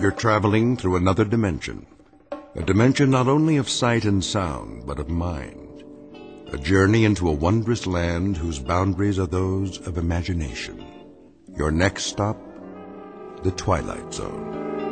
You're traveling through another dimension. A dimension not only of sight and sound, but of mind. A journey into a wondrous land whose boundaries are those of imagination. Your next stop, the Twilight Zone.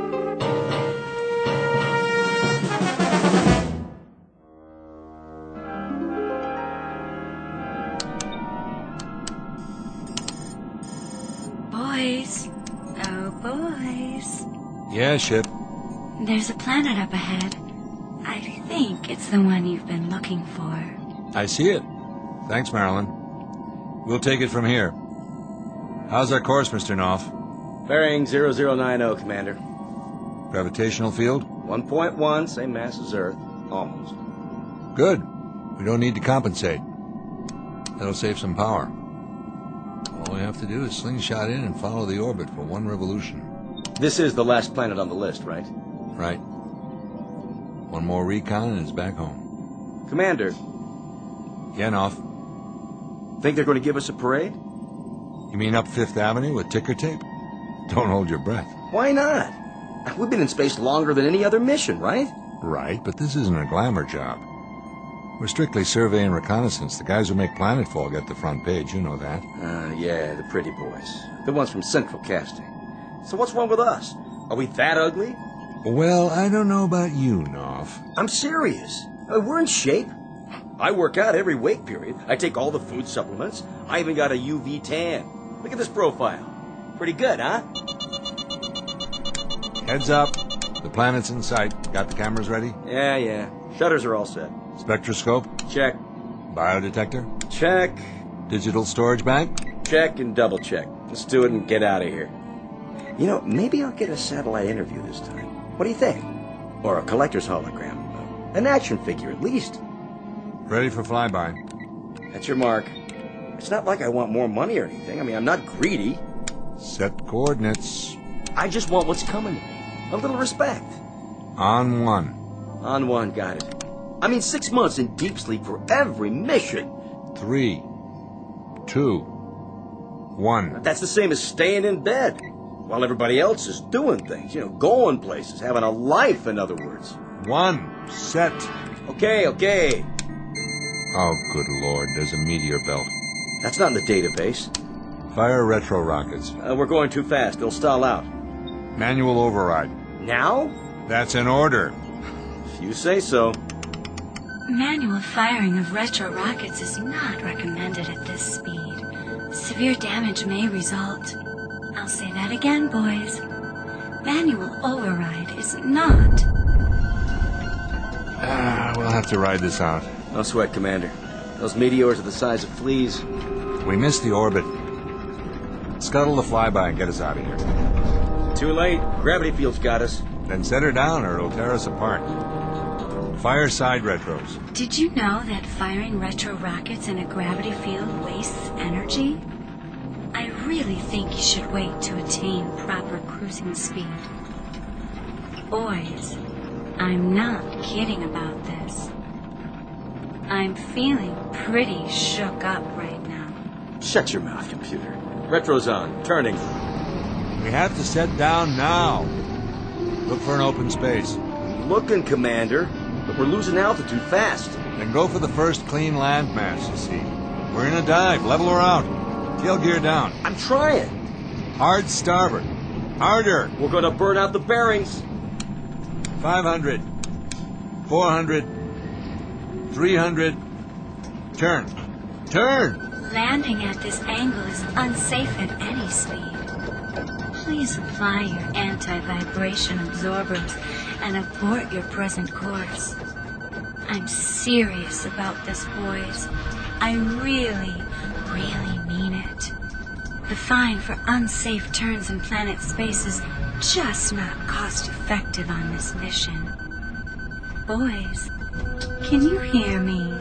Boys. Oh, boys. Yeah, Ship. There's a planet up ahead. I think it's the one you've been looking for. I see it. Thanks, Marilyn. We'll take it from here. How's our course, Mr. Knopf? Bearing 0090, Commander. Gravitational field? 1.1, same mass as Earth. Almost. Good. We don't need to compensate. That'll save some power. All we have to do is slingshot in and follow the orbit for one revolution. This is the last planet on the list, right? Right. One more recon and it's back home. Commander. Yeah, Knopf. Think they're going to give us a parade? You mean up Fifth Avenue with ticker tape? Don't hold your breath. Why not? We've been in space longer than any other mission, right? Right, but this isn't a glamour job. We're strictly survey and reconnaissance. The guys who make Planetfall get the front page, you know that. Yeah, the pretty boys. The ones from Central Casting. So what's wrong with us? Are we that ugly? Well, I don't know about you, Knopf. I'm serious. We're in shape. I work out every wake period. I take all the food supplements. I even got a UV tan. Look at this profile. Pretty good, huh? Heads up. The planet's in sight. Got the cameras ready? Yeah. Shutters are all set. Spectroscope? Check. Biodetector? Check. Digital storage bank? Check and double check. Let's do it and get out of here. You know, maybe I'll get a satellite interview this time. What do you think? Or a collector's hologram. An action figure, at least. Ready for flyby. That's your mark. It's not like I want more money or anything. I mean, I'm not greedy. Set coordinates. I just want what's coming to me. A little respect. On one. On one, got it. I mean, 6 months in deep sleep for every mission. 3, 2, 1. That's the same as staying in bed while everybody else is doing things. You know, going places, having a life, in other words. 1. Set. Okay. Oh, good Lord, there's a meteor belt. That's not in the database. Fire retro rockets. We're going too fast. They'll stall out. Manual override. Now? That's an order. If you say so. Manual firing of retro rockets is not recommended at this speed. Severe damage may result. I'll say that again, boys. Manual override is not. We'll have to ride this out. No sweat, Commander. Those meteors are the size of fleas. We missed the orbit. Scuttle the flyby and get us out of here. Too late. Gravity field's got us. Then set her down or it'll tear us apart. Fire side retros. Did you know that firing retro rockets in a gravity field wastes energy? I really think you should wait to attain proper cruising speed. Boys, I'm not kidding about this. I'm feeling pretty shook up right now. Shut your mouth, computer. Retro's on. Turning. We have to set down now. Look for an open space. Looking, Commander. But we're losing altitude fast. Then go for the first clean landmass, you see. We're in a dive. Level her out. Tail gear down. I'm trying. Hard starboard. Harder. We're going to burn out the bearings. 500. 400. 300. Turn. Landing at this angle is unsafe at any speed. Please apply your anti-vibration absorbers and abort your present course. I'm serious about this, boys. I really mean it. The fine for unsafe turns in planet space is just not cost-effective on this mission. Boys, can you hear me?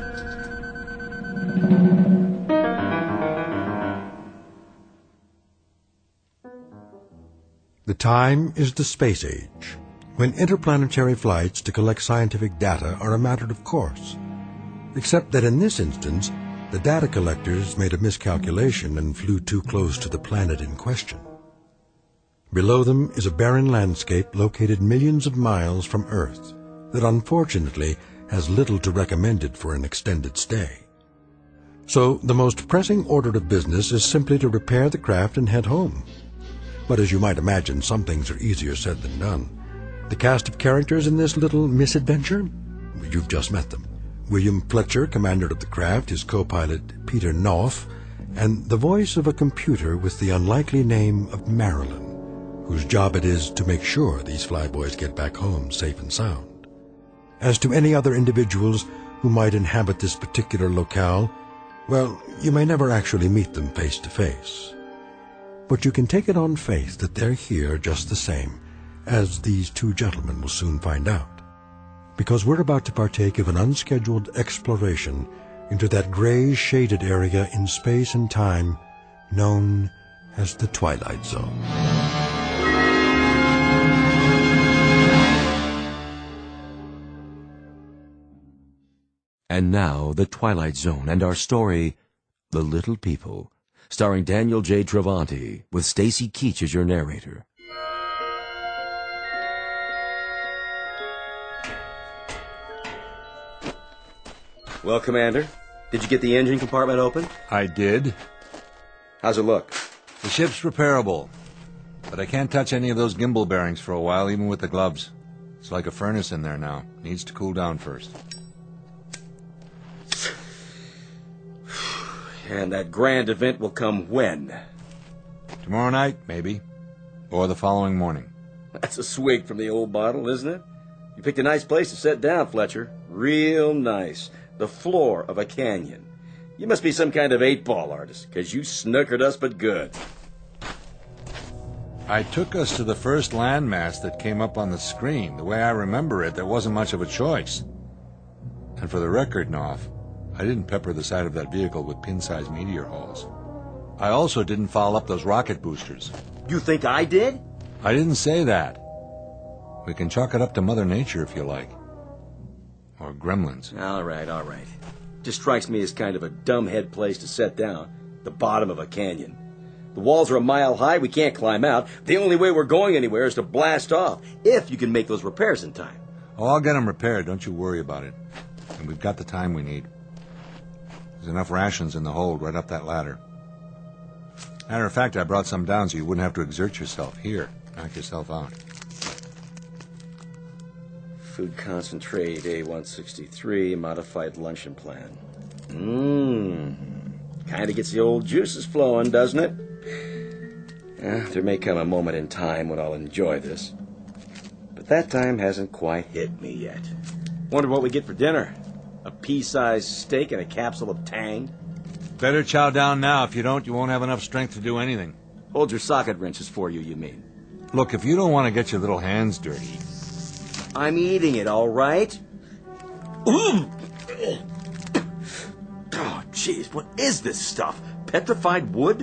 The time is the space age, when interplanetary flights to collect scientific data are a matter of course. Except that in this instance, the data collectors made a miscalculation and flew too close to the planet in question. Below them is a barren landscape located millions of miles from Earth that unfortunately has little to recommend it for an extended stay. So the most pressing order of business is simply to repair the craft and head home. But as you might imagine, some things are easier said than done. The cast of characters in this little misadventure? You've just met them. William Fletcher, commander of the craft, his co-pilot Peter Knopf, and the voice of a computer with the unlikely name of Marilyn, whose job it is to make sure these flyboys get back home safe and sound. As to any other individuals who might inhabit this particular locale, well, you may never actually meet them face to face. But you can take it on faith that they're here just the same, as these two gentlemen will soon find out. Because we're about to partake of an unscheduled exploration into that gray shaded area in space and time known as the Twilight Zone. And now, The Twilight Zone and our story, The Little People, starring Daniel J. Travanti, with Stacy Keach as your narrator. Well, Commander, did you get the engine compartment open? I did. How's it look? The ship's repairable, but I can't touch any of those gimbal bearings for a while, even with the gloves. It's like a furnace in there now. Needs to cool down first. And that grand event will come when? Tomorrow night, maybe. Or the following morning. That's a swig from the old bottle, isn't it? You picked a nice place to sit down, Fletcher. Real nice. The floor of a canyon. You must be some kind of 8-ball artist, because you snookered us but good. I took us to the first landmass that came up on the screen. The way I remember it, there wasn't much of a choice. And for the record, Knopf, I didn't pepper the side of that vehicle with pin-sized meteor holes. I also didn't foul up those rocket boosters. You think I did? I didn't say that. We can chalk it up to Mother Nature if you like. Or gremlins. All right. Just strikes me as kind of a dumbhead place to set down. The bottom of a canyon. The walls are a mile high, we can't climb out. The only way we're going anywhere is to blast off, if you can make those repairs in time. Oh, I'll get them repaired, don't you worry about it. And we've got the time we need. There's enough rations in the hold right up that ladder. Matter of fact, I brought some down so you wouldn't have to exert yourself. Here, knock yourself out. Food concentrate, A163, modified luncheon plan. Kind of gets the old juices flowing, doesn't it? There may come a moment in time when I'll enjoy this. But that time hasn't quite hit me yet. Wonder what we get for dinner. A pea-sized steak and a capsule of Tang? Better chow down now. If you don't, you won't have enough strength to do anything. Hold your socket wrenches for you mean? Look, if you don't want to get your little hands dirty... I'm eating it, all right? Oh, jeez, what is this stuff? Petrified wood?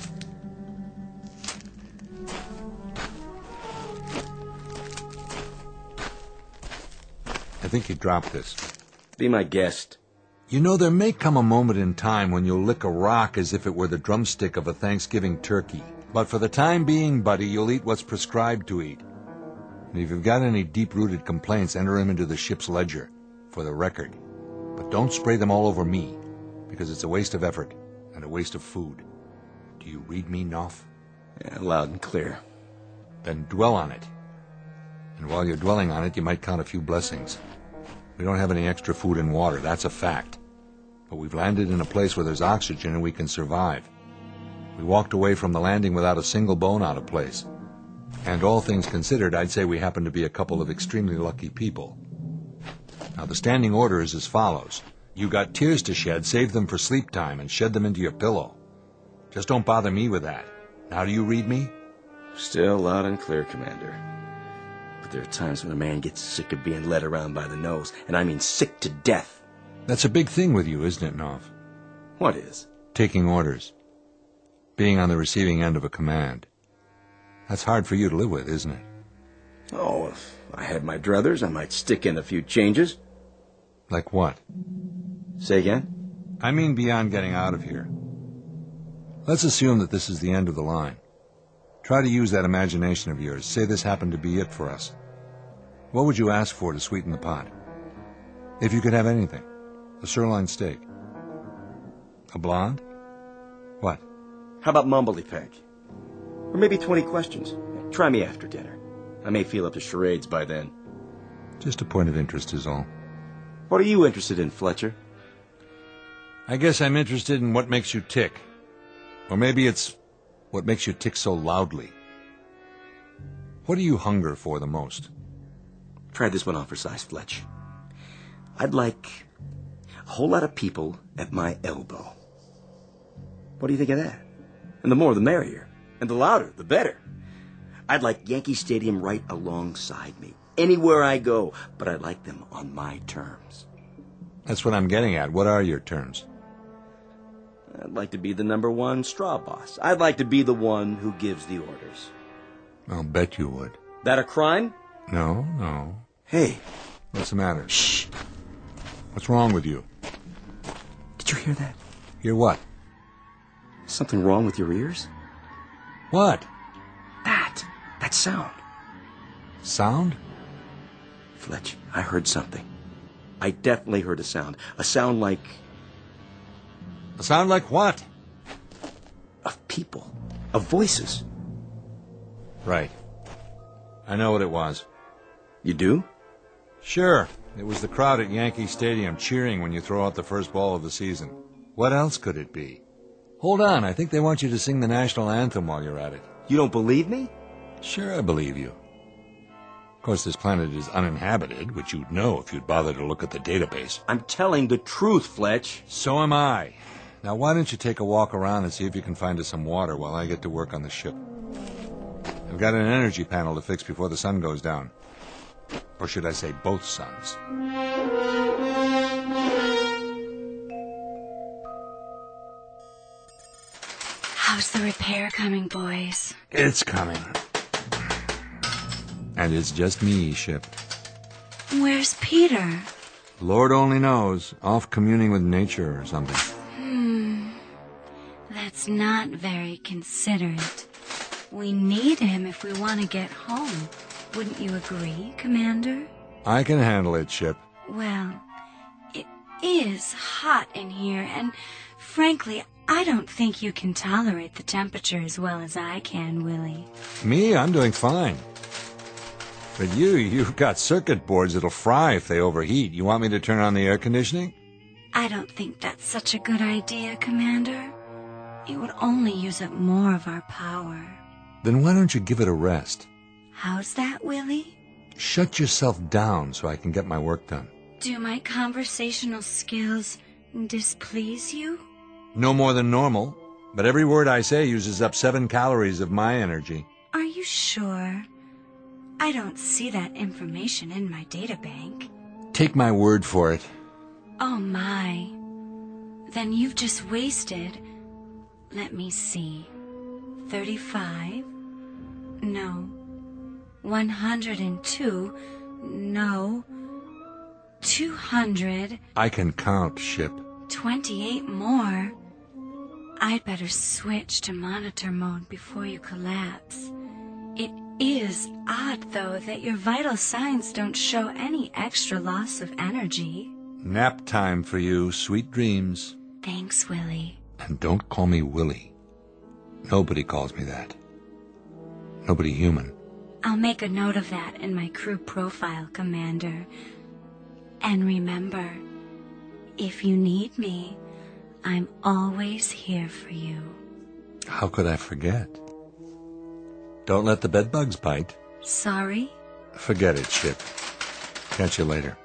I think you dropped this. Be my guest. You know, there may come a moment in time when you'll lick a rock as if it were the drumstick of a Thanksgiving turkey. But for the time being, buddy, you'll eat what's prescribed to eat. And if you've got any deep-rooted complaints, enter them into the ship's ledger, for the record. But don't spray them all over me, because it's a waste of effort and a waste of food. Do you read me, Knopf? Yeah, loud and clear. Then dwell on it. And while you're dwelling on it, you might count a few blessings. We don't have any extra food and water, that's a fact. But we've landed in a place where there's oxygen and we can survive. We walked away from the landing without a single bone out of place. And all things considered, I'd say we happen to be a couple of extremely lucky people. Now, the standing order is as follows. You got tears to shed, save them for sleep time, and shed them into your pillow. Just don't bother me with that. Now, do you read me? Still loud and clear, Commander. But there are times when a man gets sick of being led around by the nose, and I mean sick to death. That's a big thing with you, isn't it, Knopf? What is? Taking orders. Being on the receiving end of a command. That's hard for you to live with, isn't it? Oh, if I had my druthers, I might stick in a few changes. Like what? Say again? I mean beyond getting out of here. Let's assume that this is the end of the line. Try to use that imagination of yours. Say this happened to be it for us. What would you ask for to sweeten the pot? If you could have anything. A sirloin steak. A blonde? What? How about Mumbly-Peg? Or maybe 20 questions. Try me after dinner. I may feel up to charades by then. Just a point of interest is all. What are you interested in, Fletcher? I guess I'm interested in what makes you tick. Or maybe it's what makes you tick so loudly. What do you hunger for the most? Try this one on for size, Fletch. I'd like a whole lot of people at my elbow. What do you think of that? And the more the merrier. And the louder, the better. I'd like Yankee Stadium right alongside me. Anywhere I go, but I'd like them on my terms. That's what I'm getting at. What are your terms? I'd like to be the #1 straw boss. I'd like to be the one who gives the orders. I'll bet you would. That a crime? No. Hey. What's the matter? Shh. What's wrong with you? Did you hear that? Hear what? Something wrong with your ears? What? That sound. Sound? Fletch, I heard something. I definitely heard a sound. A sound like... A sound like what? Of people. Of voices. Right. I know what it was. You do? Sure. It was the crowd at Yankee Stadium cheering when you throw out the first ball of the season. What else could it be? Hold on, I think they want you to sing the national anthem while you're at it. You don't believe me? Sure, I believe you. Of course, this planet is uninhabited, which you'd know if you'd bother to look at the database. I'm telling the truth, Fletch. So am I. Now, why don't you take a walk around and see if you can find us some water while I get to work on the ship? I've got an energy panel to fix before the sun goes down. Or should I say both suns? How's the repair coming, boys? It's coming. And it's just me, Ship. Where's Peter? Lord only knows. Off communing with nature or something. That's not very considerate. We need him if we want to get home. Wouldn't you agree, Commander? I can handle it, Ship. Well, it is hot in here, and frankly, I don't think you can tolerate the temperature as well as I can, Willie. Me? I'm doing fine. But you've got circuit boards that'll fry if they overheat. You want me to turn on the air conditioning? I don't think that's such a good idea, Commander. It would only use up more of our power. Then why don't you give it a rest? How's that, Willie? Shut yourself down so I can get my work done. Do my conversational skills displease you? No more than normal, but every word I say uses up 7 calories of my energy. Are you sure? I don't see that information in my databank. Take my word for it. Oh my. Then you've just wasted, let me see, 35? No. 102? No. 200? I can count, Ship. 28 more? I'd better switch to monitor mode before you collapse. It is odd, though, that your vital signs don't show any extra loss of energy. Nap time for you. Sweet dreams. Thanks, Willie. And don't call me Willie. Nobody calls me that. Nobody human. I'll make a note of that in my crew profile, Commander. And remember, if you need me, I'm always here for you. How could I forget? Don't let the bedbugs bite. Sorry? Forget it, Ship. Catch you later.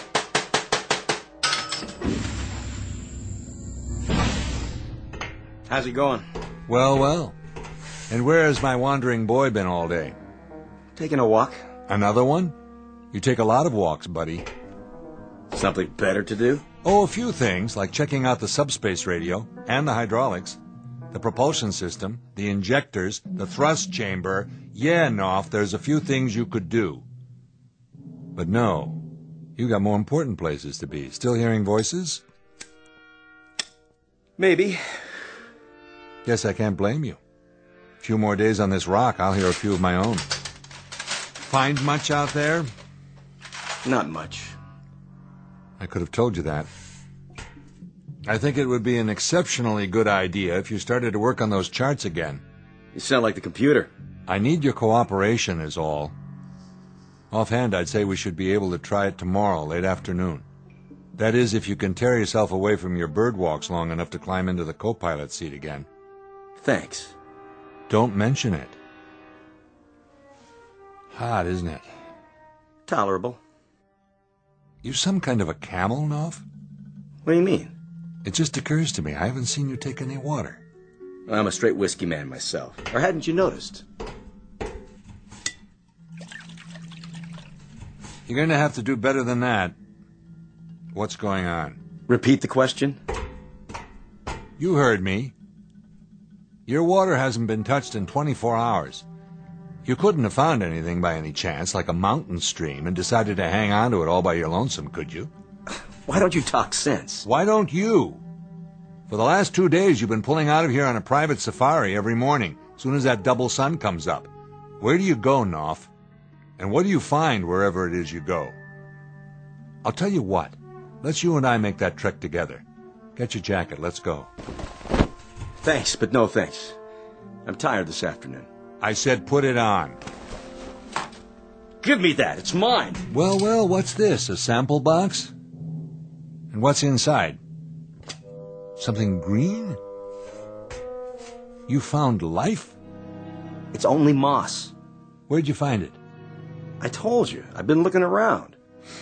How's it going? Well. And where has my wandering boy been all day? Taking a walk. Another one? You take a lot of walks, buddy. Something better to do? Oh, a few things, like checking out the subspace radio and the hydraulics, the propulsion system, the injectors, the thrust chamber. Yeah, Knopf, there's a few things you could do. But no, you got more important places to be. Still hearing voices? Maybe. Guess I can't blame you. few more days on this rock, I'll hear a few of my own. Find much out there? Not much. I could have told you that. I think it would be an exceptionally good idea if you started to work on those charts again. You sound like the computer. I need your cooperation is all. Offhand, I'd say we should be able to try it tomorrow, late afternoon. That is, if you can tear yourself away from your bird walks long enough to climb into the co-pilot seat again. Thanks. Don't mention it. Hot, isn't it? Tolerable. You some kind of a camel, Knopf? What do you mean? It just occurs to me I haven't seen you take any water. I'm a straight whiskey man myself. Or hadn't you noticed? You're going to have to do better than that. What's going on? Repeat the question? You heard me. Your water hasn't been touched in 24 hours. You couldn't have found anything by any chance, like a mountain stream, and decided to hang on to it all by your lonesome, could you? Why don't you talk sense? Why don't you? For the last 2 days, you've been pulling out of here on a private safari every morning, as soon as that double sun comes up. Where do you go, Knopf? And what do you find wherever it is you go? I'll tell you what. Let's you and I make that trek together. Get your jacket. Let's go. Thanks, but no thanks. I'm tired this afternoon. I said put it on. Give me that. It's mine. Well, what's this? A sample box? And what's inside? Something green? You found life? It's only moss. Where'd you find it? I told you. I've been looking around.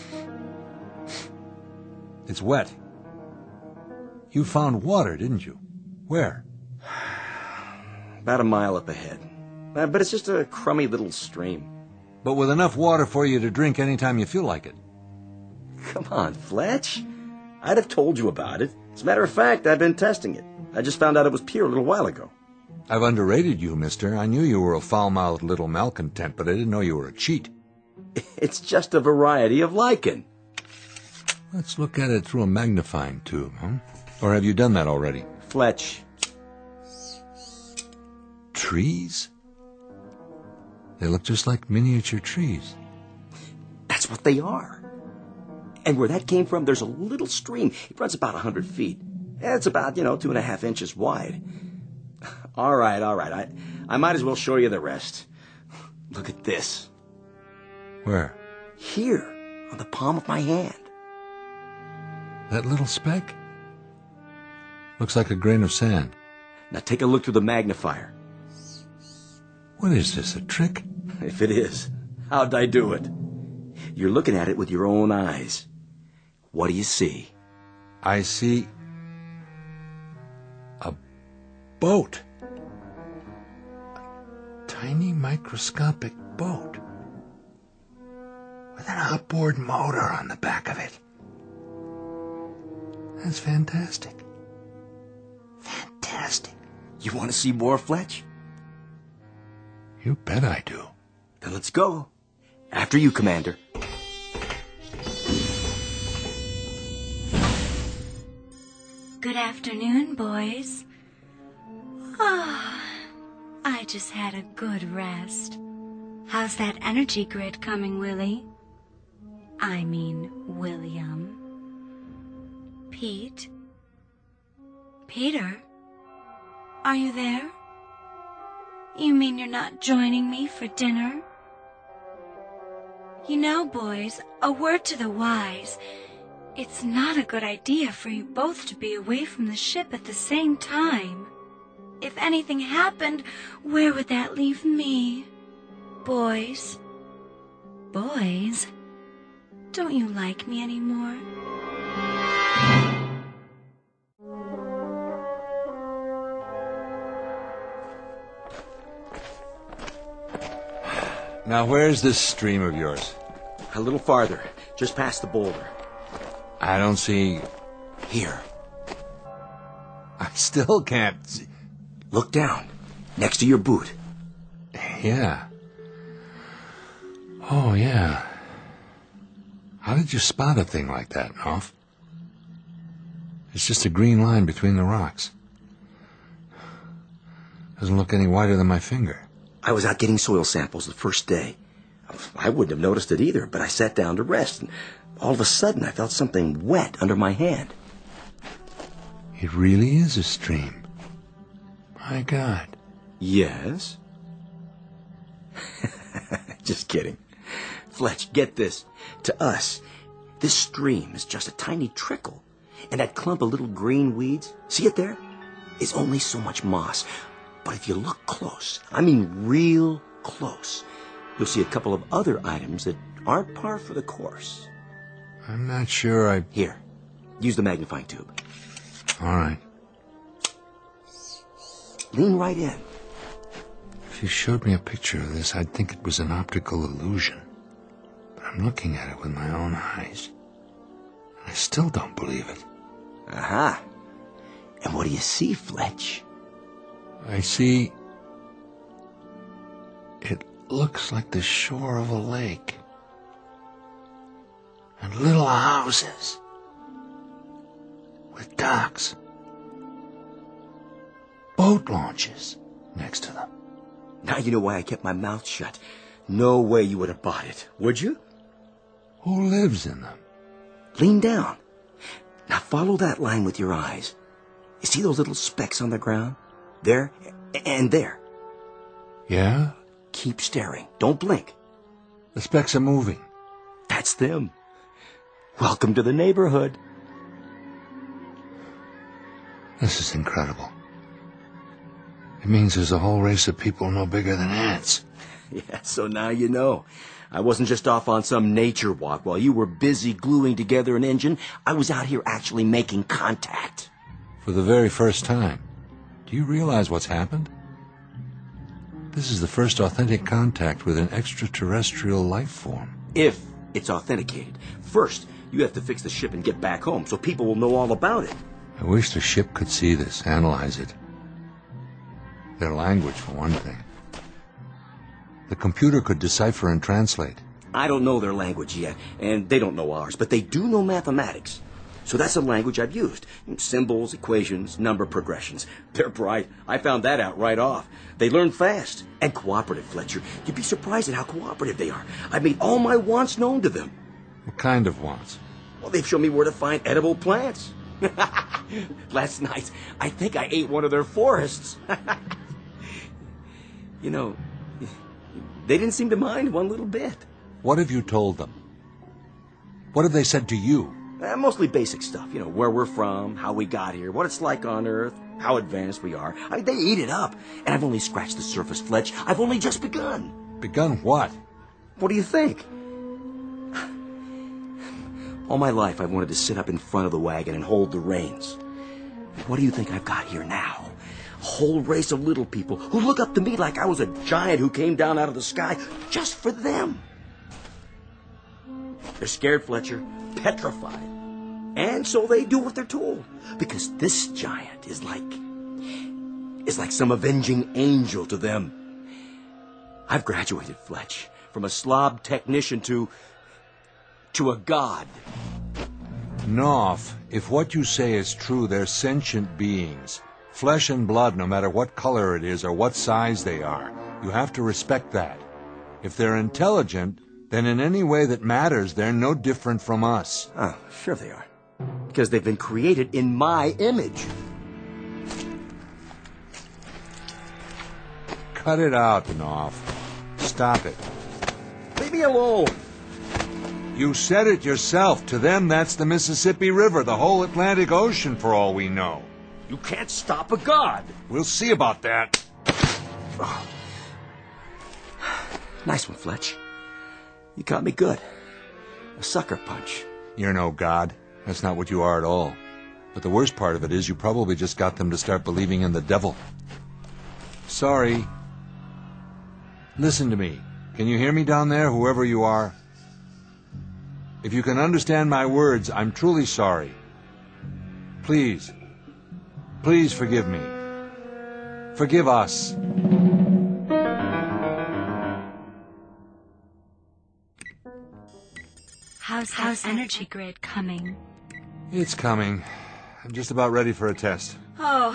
It's wet. You found water, didn't you? Where? About a mile up ahead. But it's just a crummy little stream. But with enough water for you to drink anytime you feel like it. Come on, Fletch. I'd have told you about it. As a matter of fact, I've been testing it. I just found out it was pure a little while ago. I've underrated you, mister. I knew you were a foul-mouthed little malcontent, but I didn't know you were a cheat. It's just a variety of lichen. Let's look at it through a magnifying tube, huh? Or have you done that already? Fletch. Trees? They look just like miniature trees. That's what they are. And where that came from, there's a little stream. It runs about 100 feet. It's about, 2.5 inches wide. All right. I might as well show you the rest. Look at this. Where? Here, on the palm of my hand. That little speck? Looks like a grain of sand. Now take a look through the magnifier. What is this, a trick? If it is, how'd I do it? You're looking at it with your own eyes. What do you see? I see a boat. A tiny microscopic boat. With an outboard motor on the back of it. That's fantastic. Fantastic. You want to see more, Fletch? You bet I do. Then let's go. After you, Commander. Good afternoon, boys. I just had a good rest. How's that energy grid coming, Willie? I mean, William. Pete? Peter? Are you there? You mean you're not joining me for dinner? You know, boys, a word to the wise. It's not a good idea for you both to be away from the ship at the same time. If anything happened, where would that leave me? Boys? Boys? Don't you like me anymore? Now, where's this stream of yours? A little farther, just past the boulder. I don't see... Here. I still can't see... Look down, next to your boot. Yeah. Oh, yeah. How did you spot a thing like that, Knopf? It's just a green line between the rocks. Doesn't look any wider than my finger. I was out getting soil samples the first day. I wouldn't have noticed it either, but I sat down to rest, and all of a sudden I felt something wet under my hand. It really is a stream. My God. Yes? Just kidding. Fletch, get this. To us, this stream is just a tiny trickle. And that clump of little green weeds, see it there? Is only so much moss. But if you look close, I mean real close, you'll see a couple of other items that aren't par for the course. I'm not sure I... Here, use the magnifying tube. All right. Lean right in. If you showed me a picture of this, I'd think it was an optical illusion. But I'm looking at it with my own eyes. And I still don't believe it. Aha. And what do you see, Fletch? I see... It looks like the shore of a lake. And little houses. With docks. Boat launches next to them. Now you know why I kept my mouth shut. No way you would have bought it, would you? Who lives in them? Lean down. Now follow that line with your eyes. You see those little specks on the ground? There and there. Yeah? Keep staring. Don't blink. The specks are moving. That's them. Welcome to the neighborhood. This is incredible. It means there's a whole race of people no bigger than ants. Yeah, so now you know. I wasn't just off on some nature walk while you were busy gluing together an engine. I was out here actually making contact. For the very first time. Do you realize what's happened? This is the first authentic contact with an extraterrestrial life form. If it's authenticated. First, you have to fix the ship and get back home so people will know all about it. I wish the ship could see this, analyze it. Their language, for one thing. The computer could decipher and translate. I don't know their language yet, and they don't know ours, but they do know mathematics. So that's the language I've used. Symbols, equations, number progressions. They're bright. I found that out right off. They learn fast. And cooperative, Fletcher. You'd be surprised at how cooperative they are. I've made all my wants known to them. What kind of wants? Well, they've shown me where to find edible plants. Last night, I think I ate one of their forests. You know, they didn't seem to mind one little bit. What have you told them? What have they said to you? Mostly basic stuff, you know, where we're from, how we got here, what it's like on Earth, how advanced we are. I mean, they eat it up. And I've only scratched the surface, Fletch. I've only just begun. Begun what? What do you think? All my life, I've wanted to sit up in front of the wagon and hold the reins. What do you think I've got here now? A whole race of little people who look up to me like I was a giant who came down out of the sky just for them. They're scared, Fletcher, petrified. And so they do what they're told. Because this giant is like some avenging angel to them. I've graduated, Fletch, from a slob technician to a god. Knopf, if what you say is true, they're sentient beings. Flesh and blood, no matter what color it is or what size they are. You have to respect that. If they're intelligent, then in any way that matters, they're no different from us. Oh, sure they are. Because they've been created in my image. Cut it out, Knopf. Stop it. Leave me alone. You said it yourself. To them, that's the Mississippi River, the whole Atlantic Ocean, for all we know. You can't stop a god. We'll see about that. Oh. Nice one, Fletch. You caught me good. A sucker punch. You're no god. That's not what you are at all. But the worst part of it is you probably just got them to start believing in the devil. Sorry. Listen to me. Can you hear me down there, whoever you are? If you can understand my words, I'm truly sorry. Please. Please forgive me. Forgive us. How's energy grid coming? It's coming. I'm just about ready for a test. Oh,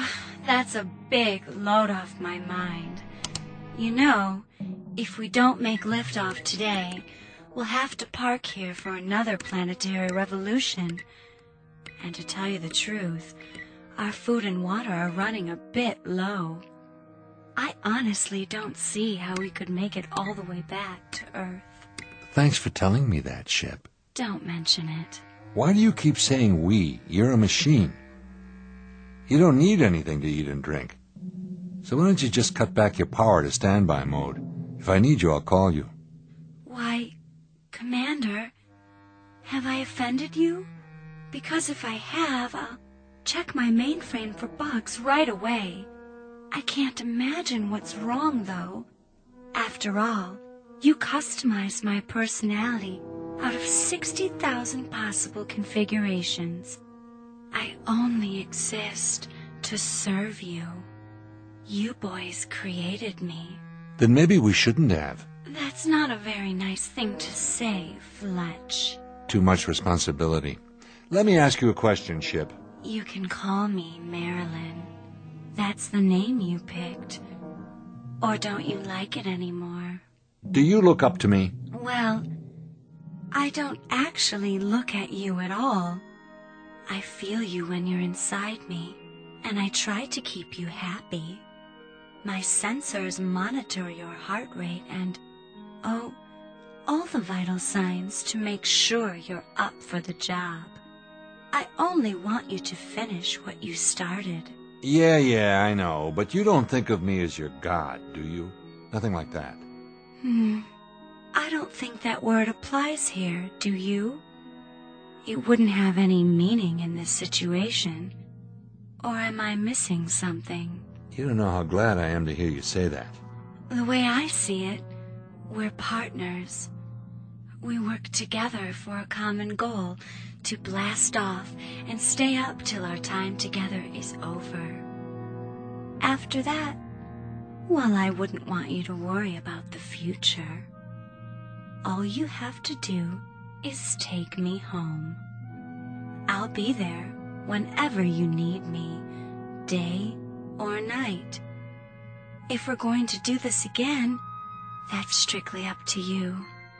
That's a big load off my mind. You know, if we don't make liftoff today, we'll have to park here for another planetary revolution. And to tell you the truth, our food and water are running a bit low. I honestly don't see how we could make it all the way back to Earth. Thanks for telling me that, Ship. Don't mention it. Why do you keep saying we? You're a machine. You don't need anything to eat and drink. So why don't you just cut back your power to standby mode? If I need you, I'll call you. Why, Commander, have I offended you? Because if I have, I'll check my mainframe for bugs right away. I can't imagine what's wrong, though. After all, you customized my personality out of 60,000 possible configurations. I only exist to serve you. You boys created me. Then maybe we shouldn't have. That's not a very nice thing to say, Fletch. Too much responsibility. Let me ask you a question, Ship. You can call me Marilyn. That's the name you picked. Or don't you like it anymore? Do you look up to me? Well, I don't actually look at you at all. I feel you when you're inside me, and I try to keep you happy. My sensors monitor your heart rate and, all the vital signs to make sure you're up for the job. I only want you to finish what you started. Yeah, I know, but you don't think of me as your god, do you? Nothing like that. I don't think that word applies here, do you? It wouldn't have any meaning in this situation. Or am I missing something? You don't know how glad I am to hear you say that. The way I see it, we're partners. We work together for a common goal, to blast off and stay up till our time together is over. After that, well, I wouldn't want you to worry about the future. All you have to do is take me home. I'll be there whenever you need me, day or night. If we're going to do this again, that's strictly up to you.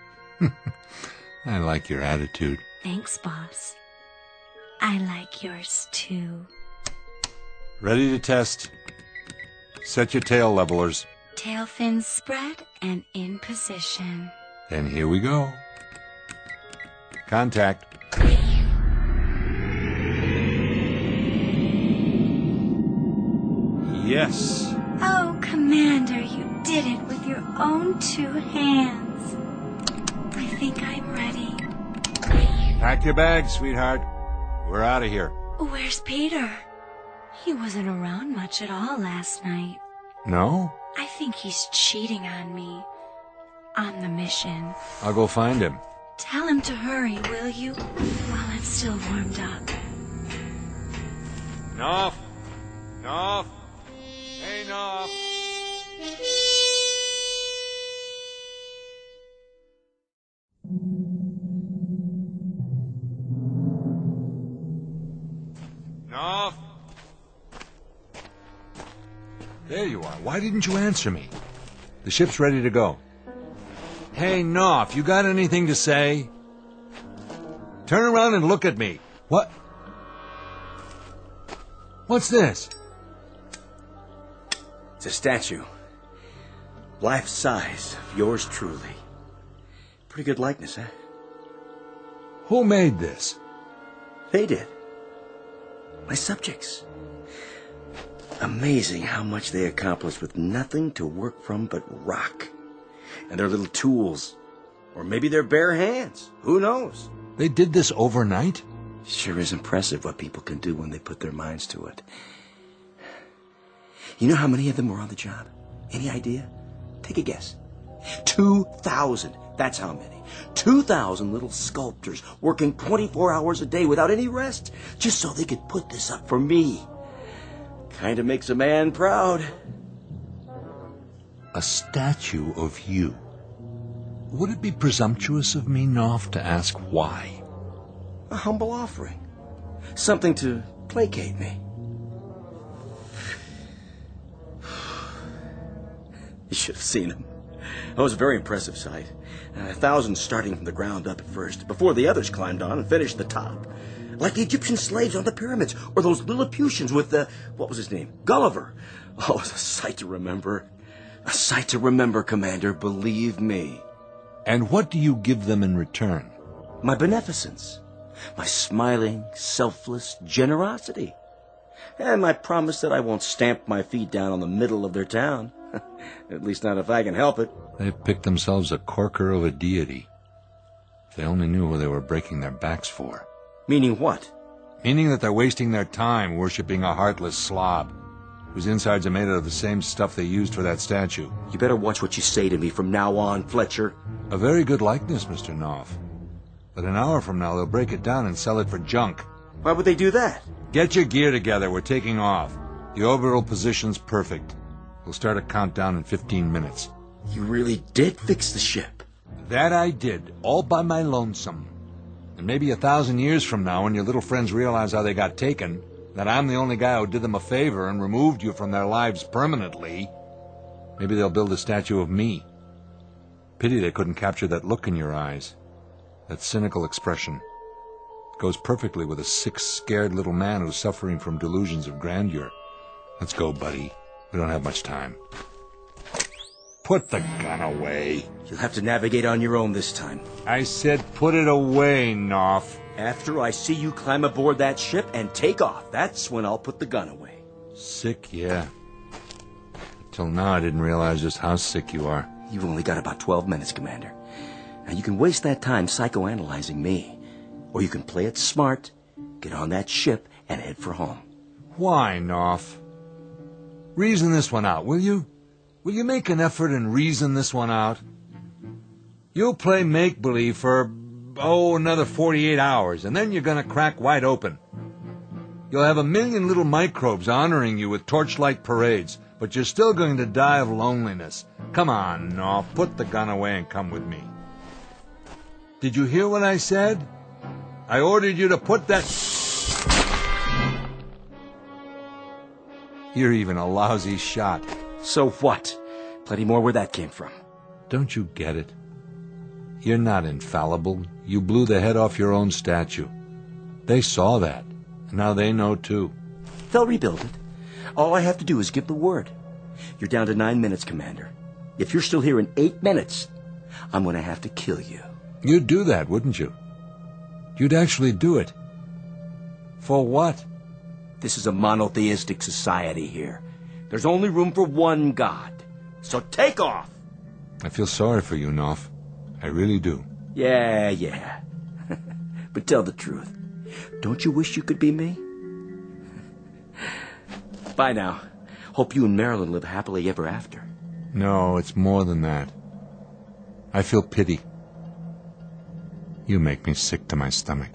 I like your attitude. Thanks, boss. I like yours, too. Ready to test. Set your tail levelers. Tail fins spread and in position. Then here we go. Contact. Yes. Oh, Commander, you did it with your own 2 hands. I think I'm ready. Pack your bags, sweetheart. We're out of here. Where's Peter? He wasn't around much at all last night. No? I think he's cheating on me. On the mission. I'll go find him. Tell him to hurry, will you? While I'm still warmed up. Knopf! Knopf! Hey, Knopf! Knopf! There you are. Why didn't you answer me? The ship's ready to go. Hey, Knopf, you got anything to say? Turn around and look at me. What? What's this? It's a statue. Life size of yours truly. Pretty good likeness, huh? Who made this? They did. My subjects. Amazing how much they accomplished with nothing to work from but rock. And their little tools. Or maybe their bare hands. Who knows? They did this overnight? Sure is impressive what people can do when they put their minds to it. You know how many of them were on the job? Any idea? Take a guess. 2,000. That's how many. 2,000 little sculptors working 24 hours a day without any rest, just so they could put this up for me. Kind of makes a man proud. A statue of you. Would it be presumptuous of me, Knopf, to ask why? A humble offering. Something to placate me. should have seen him. It was a very impressive sight. 1,000 starting from the ground up at first, before the others climbed on and finished the top. Like the Egyptian slaves on the pyramids, or those Lilliputians with what was his name? Gulliver. Oh, it was a sight to remember. A sight to remember, Commander, believe me. And what do you give them in return? My beneficence. My smiling, selfless generosity. And my promise that I won't stamp my feet down on the middle of their town. At least not if I can help it. They've picked themselves a corker of a deity. If they only knew who they were breaking their backs for. Meaning what? Meaning that they're wasting their time worshipping a heartless slob, whose insides are made out of the same stuff they used for that statue. You better watch what you say to me from now on, Fletcher. A very good likeness, Mr. Knopf. But an hour from now, they'll break it down and sell it for junk. Why would they do that? Get your gear together. We're taking off. The orbital position's perfect. We'll start a countdown in 15 minutes. You really did fix the ship. That I did, all by my lonesome. And maybe 1,000 years from now, when your little friends realize how they got taken, that I'm the only guy who did them a favor and removed you from their lives permanently, maybe they'll build a statue of me. Pity they couldn't capture that look in your eyes. That cynical expression. It goes perfectly with a sick, scared little man who's suffering from delusions of grandeur. Let's go, buddy. We don't have much time. Put the gun away. You'll have to navigate on your own this time. I said put it away, Knopf. After I see you climb aboard that ship and take off, that's when I'll put the gun away. Sick, yeah. Till now I didn't realize just how sick you are. You've only got about 12 minutes, Commander. Now you can waste that time psychoanalyzing me. Or you can play it smart, get on that ship, and head for home. Why, Knopf? Reason this one out, will you? Will you make an effort and reason this one out? You'll play make-believe for, another 48 hours, and then you're going to crack wide open. You'll have 1,000,000 little microbes honoring you with torchlight parades, but you're still going to die of loneliness. Come on, Knopf, put the gun away and come with me. Did you hear what I said? I ordered you to put that... You're even a lousy shot. So what? Plenty more where that came from. Don't you get it? You're not infallible. You blew the head off your own statue. They saw that. And now they know too. They'll rebuild it. All I have to do is give the word. You're down to 9 minutes, Commander. If you're still here in 8 minutes, I'm going to have to kill you. You'd do that, wouldn't you? You'd actually do it. For what? This is a monotheistic society here. There's only room for one God. So take off! I feel sorry for you, Knopf. I really do. Yeah. But tell the truth. Don't you wish you could be me? Bye now. Hope you and Marilyn live happily ever after. No, it's more than that. I feel pity. You make me sick to my stomach.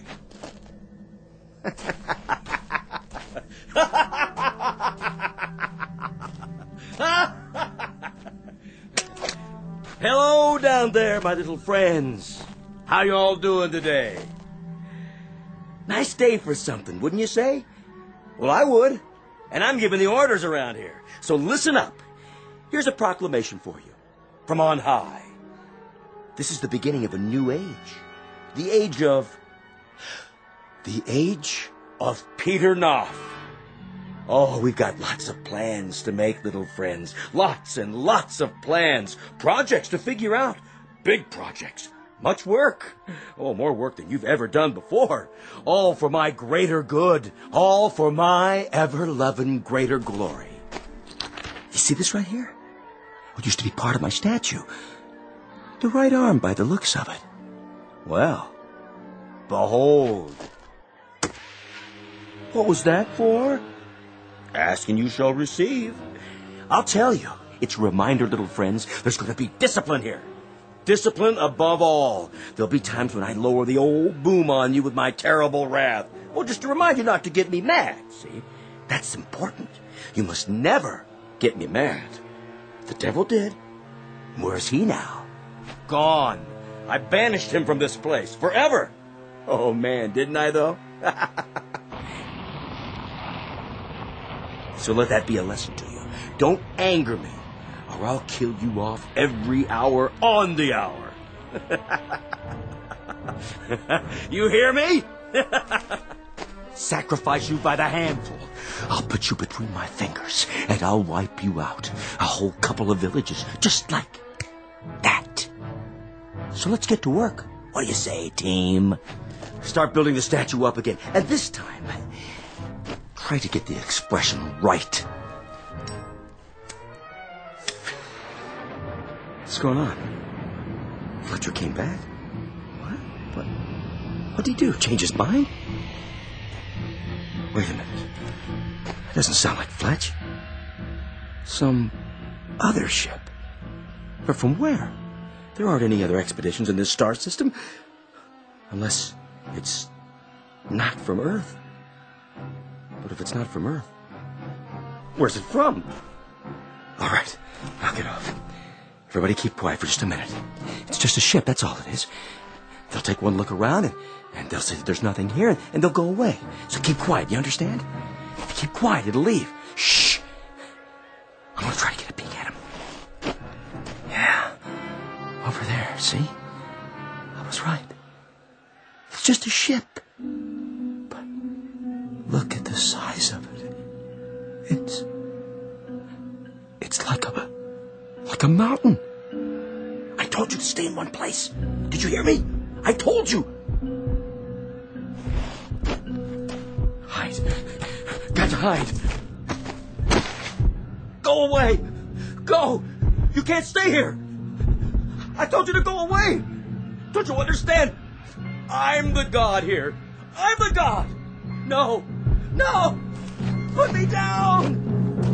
Hello down there, my little friends. How you all doing today? Nice day for something, wouldn't you say? Well, I would. And I'm giving the orders around here. So listen up. Here's a proclamation for you. From on high. This is the beginning of a new age. The age of Peter Knopf. Oh, we've got lots of plans to make, little friends. Lots and lots of plans. Projects to figure out. Big projects. Much work. Oh, more work than you've ever done before. All for my greater good. All for my ever-loving greater glory. You see this right here? It used to be part of my statue. The right arm by the looks of it. Well, behold. What was that for? Ask and you shall receive. I'll tell you, it's a reminder, little friends, there's going to be discipline here. Discipline above all. There'll be times when I lower the old boom on you with my terrible wrath. Well, just to remind you not to get me mad, see? That's important. You must never get me mad. The devil did. Where's he now? Gone. I banished him from this place forever. Oh, man, didn't I, though? So let that be a lesson to you. Don't anger me, or or I'll kill you off every hour on the hour. You hear me? Sacrifice you by the handful. I'll put you between my fingers, and I'll wipe you out. A whole couple of villages, just like that. So let's get to work. What do you say, team? Start building the statue up again. And this time, try to get the expression right. What's going on? Fletcher came back? What? What'd he do? Change his mind? Wait a minute. That doesn't sound like Fletch. Some other ship. But from where? There aren't any other expeditions in this star system. Unless it's not from Earth. But if it's not from Earth, where's it from? All right, I'll get off. Everybody keep quiet for just a minute. It's just a ship, that's all it is. They'll take one look around and they'll say that there's nothing here and they'll go away. So keep quiet, you understand? If you keep quiet, it'll leave. Shh! I'm gonna try to get a peek at him. Yeah, over there, see? I was right. It's just a ship. But look at the size of it. It's like a mountain. I told you to stay in one place. Did you hear me? I told you. Hide. Got to hide. Go away. Go. You can't stay here. I told you to go away. Don't you understand? I'm the god here. I'm the god. No. No. Put me down.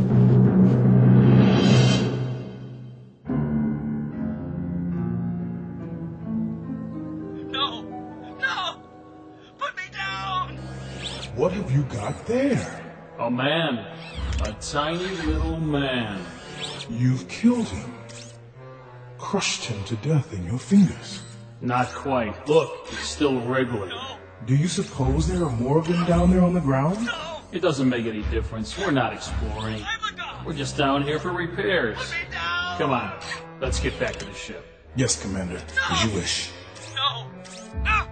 What have you got there? A man. A tiny little man. You've killed him. Crushed him to death in your fingers. Not quite. Look, he's still wriggling. Do you suppose there are more of them down there on the ground? It doesn't make any difference. We're not exploring. We're just down here for repairs. Come on, let's get back to the ship. Yes, Commander, as you wish. No. No.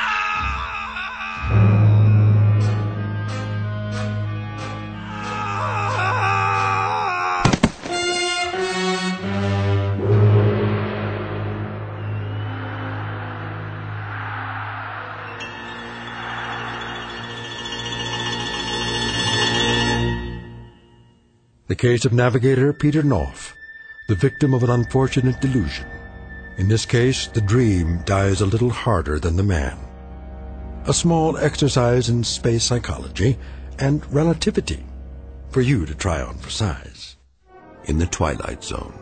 The case of navigator Peter Knopf, the victim of an unfortunate delusion. In this case, the dream dies a little harder than the man. A small exercise in space psychology and relativity for you to try on for size. In the Twilight Zone.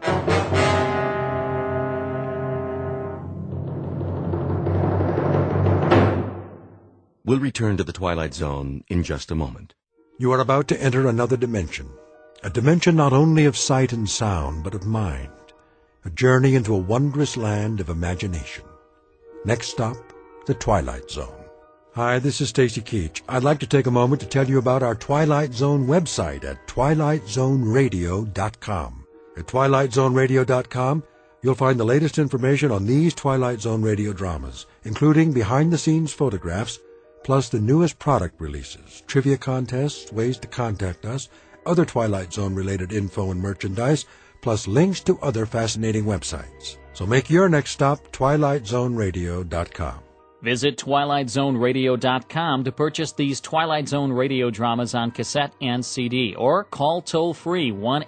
We'll return to the Twilight Zone in just a moment. You are about to enter another dimension. A dimension not only of sight and sound, but of mind. A journey into a wondrous land of imagination. Next stop, the Twilight Zone. Hi, this is Stacy Keach. I'd like to take a moment to tell you about our Twilight Zone website at twilightzoneradio.com. At twilightzoneradio.com, you'll find the latest information on these Twilight Zone radio dramas, including behind-the-scenes photographs, plus the newest product releases, trivia contests, ways to contact us, other Twilight Zone-related info and merchandise, plus links to other fascinating websites. So make your next stop twilightzoneradio.com. Visit twilightzoneradio.com to purchase these Twilight Zone radio dramas on cassette and CD, or call toll-free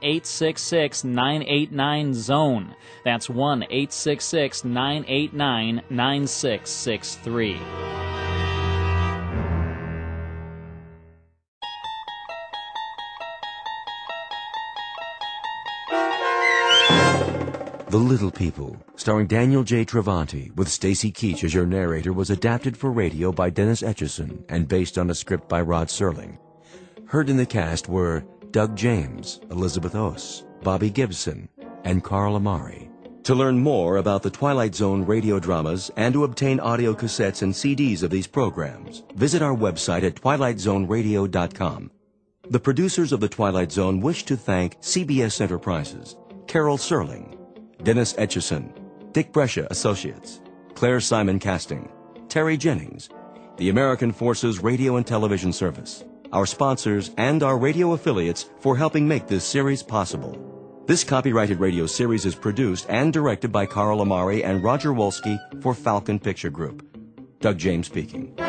1-866-989-ZONE. That's 1-866-989-9663. The Little People, starring Daniel J. Travanti, with Stacy Keach as your narrator, was adapted for radio by Dennis Etchison and based on a script by Rod Serling. Heard in the cast were Doug James, Elizabeth Oss, Bobby Gibson, and Carl Amari. To learn more about the Twilight Zone radio dramas and to obtain audio cassettes and CDs of these programs, visit our website at twilightzoneradio.com. The producers of The Twilight Zone wish to thank CBS Enterprises, Carol Serling, Dennis Etchison, Dick Brescia Associates, Claire Simon Casting, Terry Jennings, the American Forces Radio and Television Service, our sponsors, and our radio affiliates for helping make this series possible. This copyrighted radio series is produced and directed by Carl Amari and Roger Wolski for Falcon Picture Group. Doug James speaking.